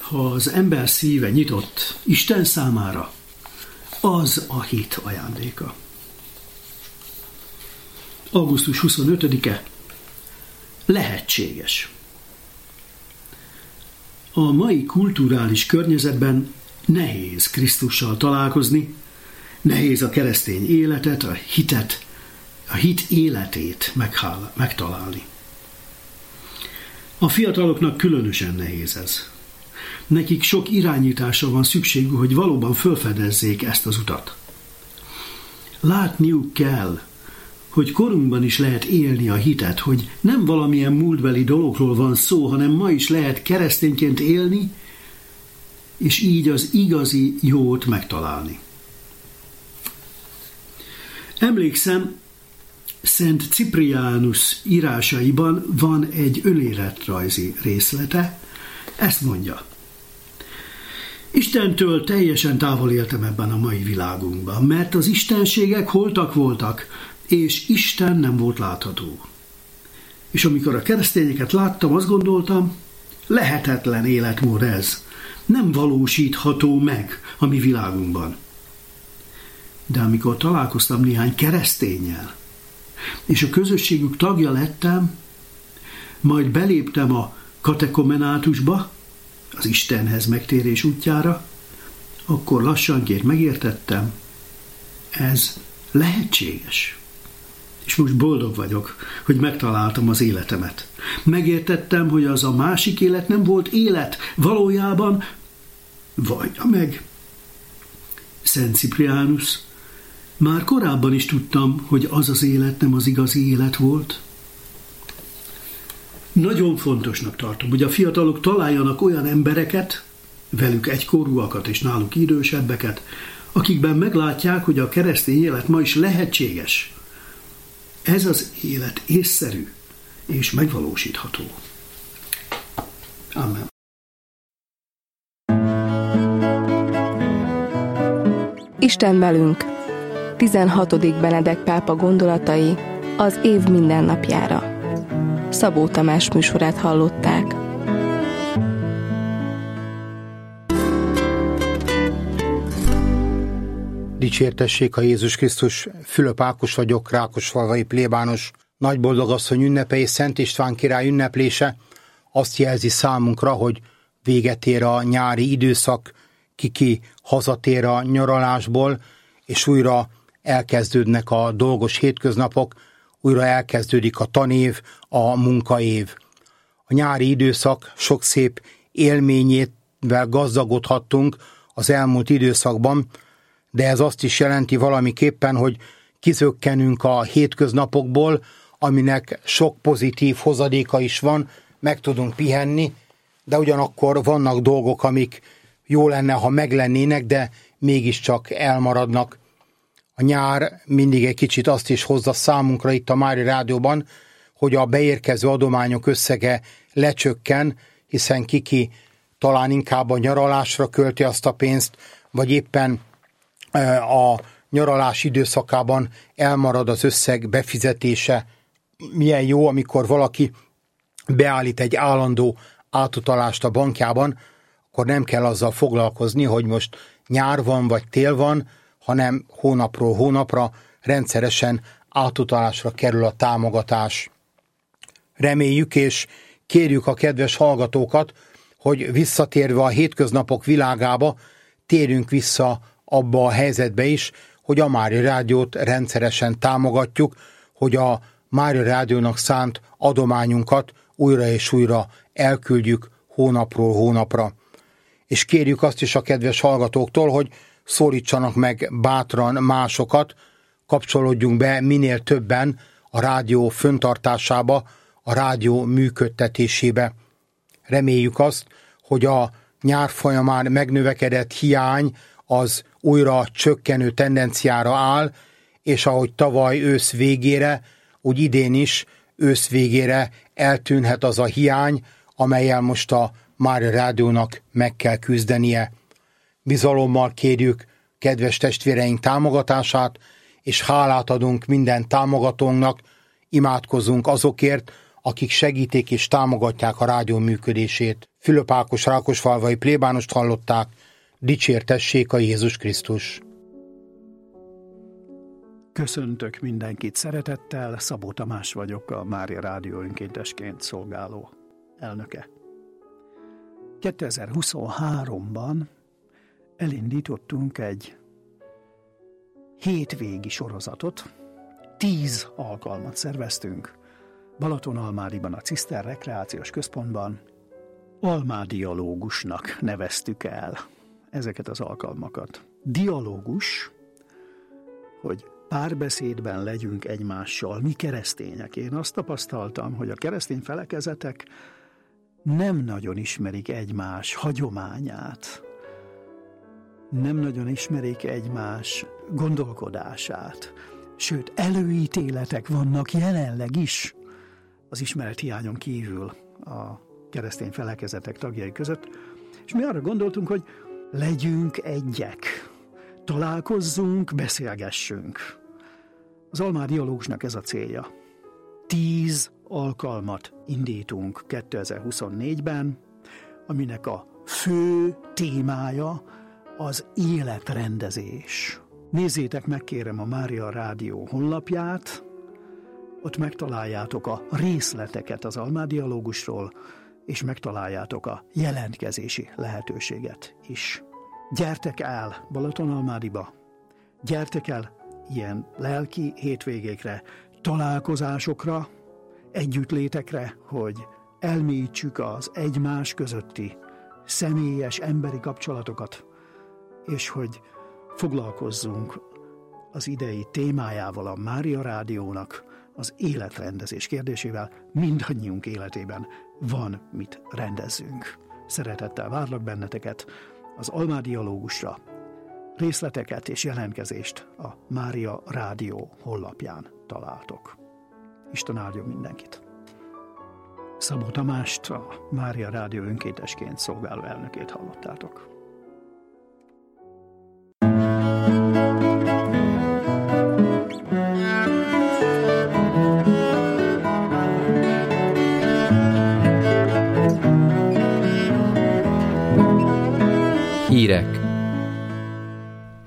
Ha az ember szíve nyitott Isten számára, az a hit ajándéka. Augusztus 25-e lehetséges. A mai kulturális környezetben nehéz Krisztussal találkozni, nehéz a keresztény életet, a hit életét megtalálni. A fiataloknak különösen nehéz ez. Nekik sok irányításra van szükségük, hogy valóban felfedezzék ezt az utat. Látniuk kell, hogy korunkban is lehet élni a hitet, hogy nem valamilyen múltbeli dologról van szó, hanem ma is lehet keresztényként élni, és így az igazi jót megtalálni. Emlékszem, Szent Cipriánus írásaiban van egy önéletrajzi részlete, ezt mondja: Istentől teljesen távol éltem ebben a mai világunkban, mert az istenségek holtak voltak, és Isten nem volt látható. És amikor a keresztényeket láttam, azt gondoltam, lehetetlen életmód ez, nem valósítható meg a mi világunkban. De amikor találkoztam néhány kereszténnyel, és a közösségük tagja lettem, majd beléptem a katekomenátusba, az Istenhez megtérés útjára, akkor lassanként megértettem, ez lehetséges. És most boldog vagyok, hogy megtaláltam az életemet. Megértettem, hogy az a másik élet nem volt élet, valójában vallja meg Szent Cipriánus. Már korábban is tudtam, hogy az az élet nem az igazi élet volt. Nagyon fontosnak tartom, hogy a fiatalok találjanak olyan embereket, velük egykorúakat és náluk idősebbeket, akikben meglátják, hogy a keresztény élet ma is lehetséges. Ez az élet észszerű és megvalósítható. Amen. Isten velünk. 16. Benedek pápa gondolatai az év mindennapjára. Szabó Tamás műsorát hallották. Dicsértessék a Jézus Krisztus, Fülöp Ákos vagyok, rákosfalvai plébános. Nagy boldogasszony ünnepe és Szent István király ünneplése azt jelzi számunkra, hogy véget ér a nyári időszak, ki hazatér a nyaralásból, és újra elkezdődnek a dolgos hétköznapok, újra elkezdődik a tanév, a munkaév. A nyári időszak sok szép élményével gazdagodhattunk az elmúlt időszakban, de ez azt is jelenti valamiképpen, hogy kizökkenünk a hétköznapokból, aminek sok pozitív hozadéka is van, meg tudunk pihenni, de ugyanakkor vannak dolgok, amik jó lenne, ha meglennének, de mégiscsak elmaradnak. A nyár mindig egy kicsit azt is hozza számunkra itt a Mária Rádióban, hogy a beérkező adományok összege lecsökken, hiszen ki talán inkább a nyaralásra költi azt a pénzt, vagy éppen a nyaralás időszakában elmarad az összeg befizetése. Milyen jó, amikor valaki beállít egy állandó átutalást a bankjában, akkor nem kell azzal foglalkozni, hogy most nyár van vagy tél van, hanem hónapról hónapra rendszeresen átutalásra kerül a támogatás. Reméljük és kérjük a kedves hallgatókat, hogy visszatérve a hétköznapok világába, térjünk vissza abba a helyzetbe is, hogy a Mária Rádiót rendszeresen támogatjuk, hogy a Mária Rádiónak szánt adományunkat újra és újra elküldjük hónapról hónapra. És kérjük azt is a kedves hallgatóktól, hogy szólítsanak meg bátran másokat, kapcsolódjunk be minél többen a rádió föntartásába, a rádió működtetésébe. Reméljük azt, hogy a nyár folyamán megnövekedett hiány az újra csökkenő tendenciára áll, és ahogy tavaly ősz végére, úgy idén is ősz végére eltűnhet az a hiány, amellyel most a Mária Rádiónak meg kell küzdenie. Bizalommal kérjük kedves testvéreink támogatását, és hálát adunk minden támogatónknak, imádkozunk azokért, akik segítik és támogatják a rádió működését. Fülöp Ákos rákosfalvai plébánost hallották, dicsértessék a Jézus Krisztus. Köszöntök mindenkit szeretettel, Szabó Tamás vagyok, a Mária Rádió önkéntesként szolgáló elnöke. 2023-ban elindítottunk egy hétvégi sorozatot, 10 alkalmat szerveztünk Balatonalmádiban, a Ciszter Rekreációs Központban. Almádialógusnak neveztük el ezeket az alkalmakat. Dialógus, hogy párbeszédben legyünk egymással, mi keresztények. Én azt tapasztaltam, hogy a keresztény felekezetek nem nagyon ismerik egymás hagyományát, nem nagyon ismerik egymás gondolkodását, sőt, előítéletek vannak jelenleg is az ismerethiányon kívül a keresztény felekezetek tagjai között, és mi arra gondoltunk, hogy legyünk egyek, találkozzunk, beszélgessünk. Az almádialógusnak ez a célja. 10 alkalmat indítunk 2024-ben, aminek a fő témája az életrendezés. Nézzétek meg, kérem, a Mária Rádió honlapját, ott megtaláljátok a részleteket az almádialógusról, és megtaláljátok a jelentkezési lehetőséget is. Gyertek el Balatonalmádiba, gyertek el ilyen lelki hétvégékre, találkozásokra, együttlétekre, hogy elmélyítsük az egymás közötti személyes emberi kapcsolatokat, és hogy foglalkozzunk az idei témájával, a Mária Rádiónak, az életrendezés kérdésével. Mindannyiunk életében van mit rendezzünk. Szeretettel várlak benneteket az almádialógusra. Részleteket és jelentkezést a Mária Rádió honlapján találtok. Isten áldjon mindenkit! Szabó Tamást, a Mária Rádió önkéntesként szolgáló elnökét hallottátok. Hírek